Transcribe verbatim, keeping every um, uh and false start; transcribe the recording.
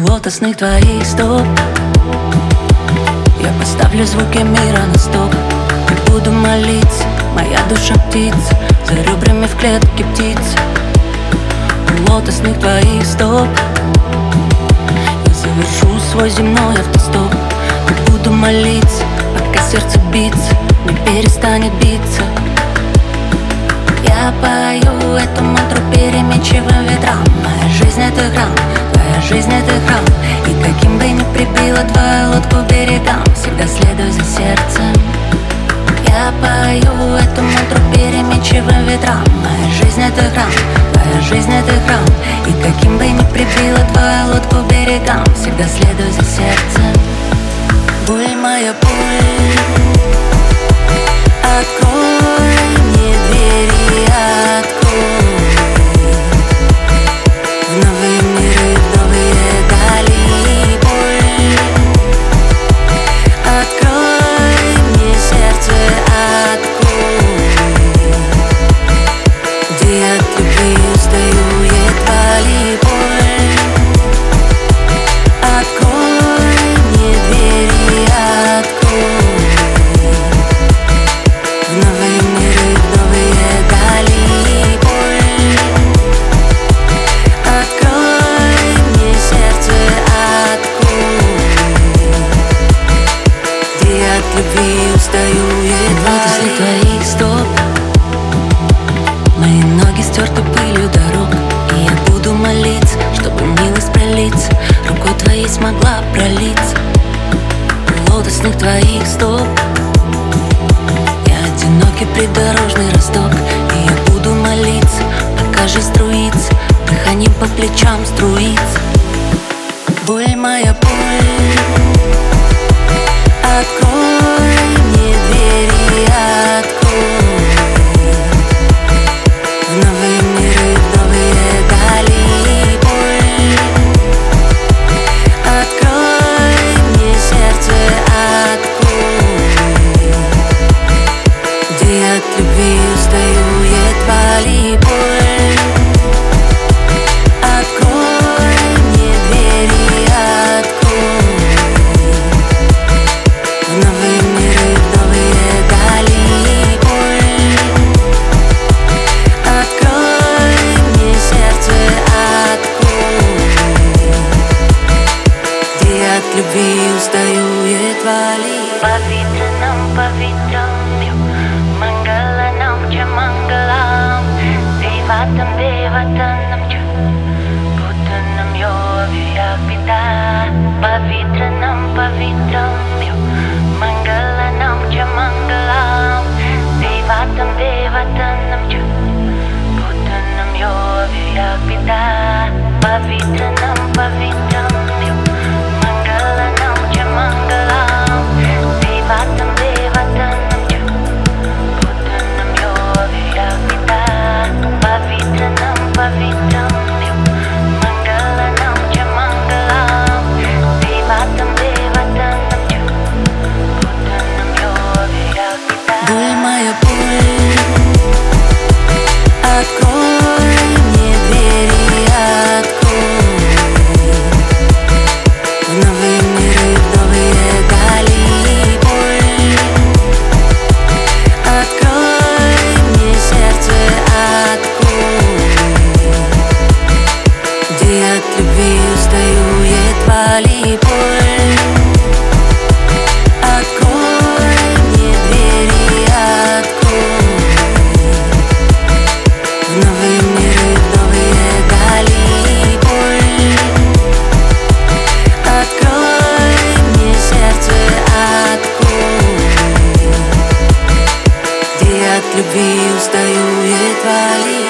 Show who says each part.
Speaker 1: лотосных твоих стоп. Я поставлю звуки мира на стоп и буду молиться. Моя душа птица, за ребрами в клетке птица. У лотосных твоих стоп я завершу свой земной автостоп и буду молиться, пока сердце биться не перестанет биться. Я пою эту мантру переменчивым ветрам. Моя жизнь — это храм, твоя жизнь — это храм. И каким бы ни прибила твою лодку к берегам, всегда следуй за сердцем. Я пою эту мантру переменчивым ветрам. Моя жизнь — это храм, твоя жизнь — это храм. И каким бы ни прибила твою лодку к берегам, всегда следуй за сердцем. Боль моя, боль, открой мне двери, открой в новые миры, в новые дали. Боль, открой мне сердце, открой, где я от любви устаю едва ли. Боль, открой мне двери, открой в новые миры, в новые дали. Боль, открой мне сердце, открой, где я от любви устаю едва ли. После твоих стоп мои ноги стерты пылью дорог, и я буду молиться, чтобы милость пролиться рукой твоей смогла пролиться. У лотосных твоих стоп я одинокий придорожный росток, и я буду молиться, пока жизнь струится, дыханием по плечам струится. Боль моя, боль, открой мне двери, открой в новые миры, в новые дали. Боль, открой мне сердце, открой, где я от любви устаю едва ли. Боль, открой мне двери, открой в новые миры, в новые дали. Боль, открой мне сердце, открой, где я от любви устаю едва ли.
Speaker 2: Pavitranam pavitram yo, mangalanam cha mangalam, devatam devatanam cha, bhutanam yo avyakita. Pavitranam pavitram yo, mangalanam cha mangalam, devatam devatanam cha, bhutanam yo avyakita. Pavitranam pavitram yo, mangalanam cha mangalam, devatam devatanam cha, bhutanam yo avyakita. Pavitranam pavitram yo, mangalanam cha mangalam, devatam devatanam cha, bhutanam yo avyakita.
Speaker 1: Боль моя, боль, открой мне двери, открой в новые миры, в новые дали. Боль, открой мне сердце, открой, где я от любви устаю едва ли. Боль, открой мне двери, открой в новые миры, в новые дали. Боль, открой мне сердце, открой, где я от любви устаю едва ли.